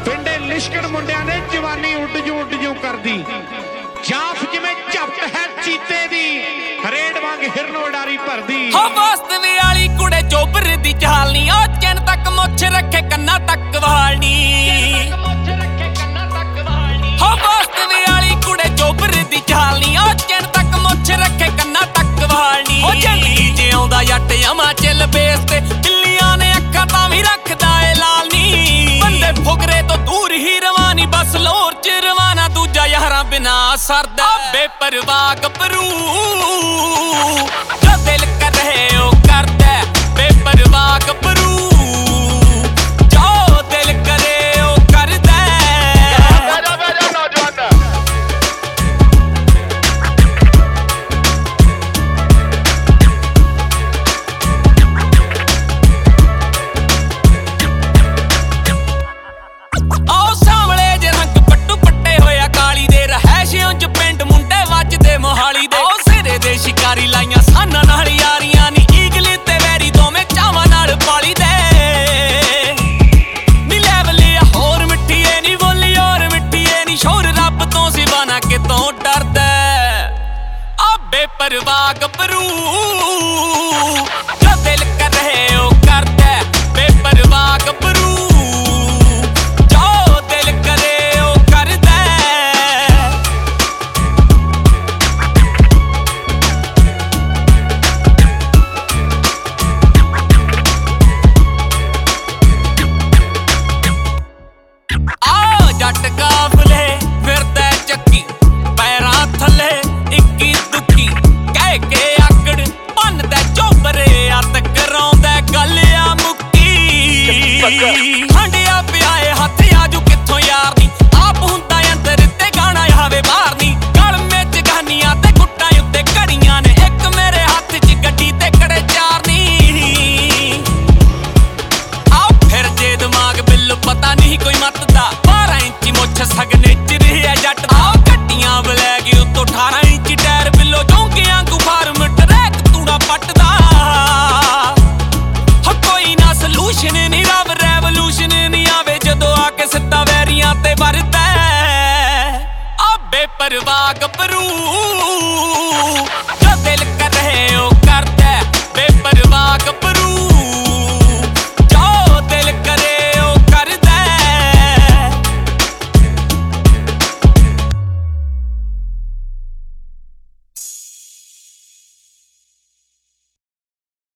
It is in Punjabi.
ਪਿੰਡੇ ਲਿਸ਼ਕਣ ਮੁੰਡਿਆਂ ਨੇ ਜਵਾਨੀ ਉੱਡ ਜੂ ਕਰਦੀ ਜਾਫ ਜਿਵੇਂ ਝਪਟ ਹੈ ਚੀਤੇ ਦੀ ਰੇਡ ਵਾਂਗ ਹਿਰਨ ਉਡਾਰੀ ਭਰਦੀ ਹੋ ਵਾਸਤਵ ਵਾਲੀ ਕੁੜੇ ਚੋਬਰ ਦੀ ਚਾਲਨੀ ਉਹ ਚਿੰਨ ਤੱਕ ਮੁੱਛ ਰੱਖੇ ਕੰਨਾਂ ਤੱਕ ਵਾਲਣੀ ਹੋ ਵਾਸਤਵ ਵਾਲੀ ਕੁੜੇ ਚੋਬਰ ਦੀ ਚਾਲਨੀ ਉਹ ਚਿੰਨ ਤੱਕ ਮੁੱਛ ਰੱਖੇ ਕੰਨਾਂ ਤੱਕ ਵਾਲਣੀ ਉਹ ਜ਼ਿੰਦਗੀ ਜਿਉਂਦਾ ਜੱਟ ਅਮਾ ਚੱਲ ਬੇਸ ਤੇ ਬਿੱਲੀਆਂ ਨੇ ਅੱਖਾਂ ਤਾਂ ਵੀ ਰੱਖਦਾ ਏ ਲਾਲ ਨੀ ਬੰਦੇ ਫੁਕਰੇ ਤੋਂ ਦੂਰ ਹੀ ਰਵਾਨੀ ਬਸ ਲੋਰ ਚ ਰਵਾਨਾ ਦੂਜਾ ਯਾਰਾਂ ਬਿਨਾ ਸਰਦਾ ਬੇਪਰਵਾਹ ਗੱਭਰੂ ਜੋ ਦਿਲ ਕਰ ਰਹੇ ਉਹ ਕਰਦਾ ਬੇਪਰਵਾਹ ਗੱਭਰੂ ਜੋ ਦਿਲ ਕਰੇ ਉਹ ਕਰਦਾ ਉਹ ਸਾਹਮਣੇ ਜੇ ਰੰਗ ਪੱਟੂ ਪੱਟੇ ਹੋਇਆ ਕਾਲੀ ਦੇ ਰਹਿਸ਼ਿਓਂ ਚ ਪਿੰਡ ਮੁੰਡੇ ਵੱਜਦੇ ਮੋਹਾਲੀ ਦੇ ਉਹ ਸਿਰੇ ਦੇ ਸ਼ਿਕਾਰੀ ਲਾਈਆਂ ਸਾਨਾਂ ਨਾਲ ਯਾਰੀਆਂ ਨੀ ਈਗਲ ਤੇ ਵੈਰੀ ਦੋਵੇਂ ਚਾਵਾਂ ਨਾਲ ਪਾਲੀ ਦੇ ਨੀ ਲੈਵਲਿਆ ਹੋਰ ਮਿੱਠੀਏ ਨੀ ਬੋਲੀ ਹੋਰ ਮਿੱਠੀਏ ਨੀ ਸ਼ੋਰ ਰੱਬ ਤੋਂ ਸਿਵਾ ਨਾ ਕਿਤੋਂ ਡਰਦਾ ਆ ਬੇਪਰਵਾਹ ਗੱਭਰੂ ਜੋ ਦਿਲ ਕਰ ਰਹੇ ਉਹ ਕਰਦਾ ਬੇਪਰਵਾਹ ਗੱਭਰੂ ਜੋ ਦਿਲ ਕਰੇ ਉਹ ਕਰਦਾ ਆ ਜੱਟ ਕਾਫਲੇ ਫਿਰਦਾ ਚੱਕੀ ਪੈਰਾਂ ਥੱਲੇ ਇੱਕੀ ਦੁੱਕੀ ਕਹਿ ਕੇ ਆਕੜ ਭੰਨਦਾ ਚੋਬਰੇ ਅੱਤ ਕਰਾਉਂਦਾ ਗੱਲ ਆ ਮੁੱਕੀ ਹੰਡਿਆ ਪਿਆ ਏ ਹੱਥ ਆਜੂ ਕਿੱਥੋਂ ਯਾਰ ਨੀ ਆਪ ਹੁੰਦਾ ਅੰਦਰ ਤੇ ਗਾਣਾ ਆਵੇ ਬਾਹਰ ਨੀ ਗਲ ਵਿੱਚ ਗਾਨੀਆਂ ਤੇ ਗੁੱਟਾਂ ਉੱਤੇ ਘੜੀਆਂ ਨੇ ਇੱਕ ਮੇਰੇ ਹੱਥ 'ਚ ਗੱਡੀ ਤੇ ਕੜੇ ਚਾਰ ਨੀ ਆਓ ਫਿਰ ਜੇ ਦਿਮਾਗ ਬਿੱਲ ਪਤਾ ਨਹੀਂ ਕੋਈ ਮੱਤ ਦਾ 12 ਇੰਚੀ ਮੁੱਛ ਸਗਨੇ ਚ ਰਿਹਾ ਜੱਟ ਦਾ ਆਓ ਗੱਡੀਆਂ ਬਲੈਗ ਉੱਤੋਂ 18 ਇੰਚੀ ਟਾਇਰ ਬਿੱਲੋ ਚੌਂਕਿਆਂ ਕੋ ਫਾਰਮ ਟਰੈਕ ਤੂੜਾ ਪੱਟਦਾ ਹੋ ਕੋਈ ਨਾ ਸਲੂਸ਼ਨ ਨਹੀਂ ਰੱਬ ਰੈਵੋਲੂਸ਼ਨ ਨਹੀਂ ਆਵੇ ਜਦੋਂ ਆ ਕੇ ਸਿੱਧਾ ਵੈਰੀਆਂ ਤੇ ਵਰਦਾ ਆ ਬੇਪਰਵਾਹ ਗੱਭਰੂ ਜੋ ਦਿਲ ਕਰ ਰਹੇ ਉਹ ਕਰਦਾ ਬੇਪਰਵਾਹ ਗੱਭਰੂ